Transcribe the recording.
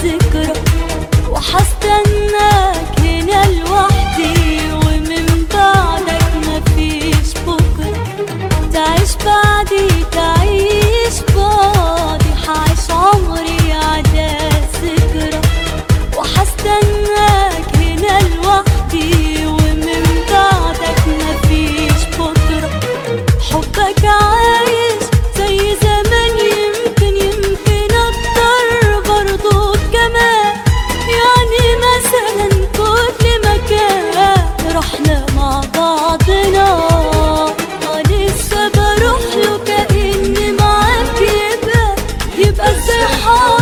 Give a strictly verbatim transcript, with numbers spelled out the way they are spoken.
ذكرى، وحستناك هنا لوحدي، ومن بعدك مفيش بكرة. تعيش بعدي تعيش بعدي، حعيش عمري على ذكرى، وحستناك هنا لوحدي، ومن بعدك مفيش بكرة. حبك عايش زي زمان، يمكن يمكن اكتر برضو كمان. يعني مثلا كل مكان رحنا مع بعضنا، لسه بروح له كأني معاك، يبقى يبقى ازاي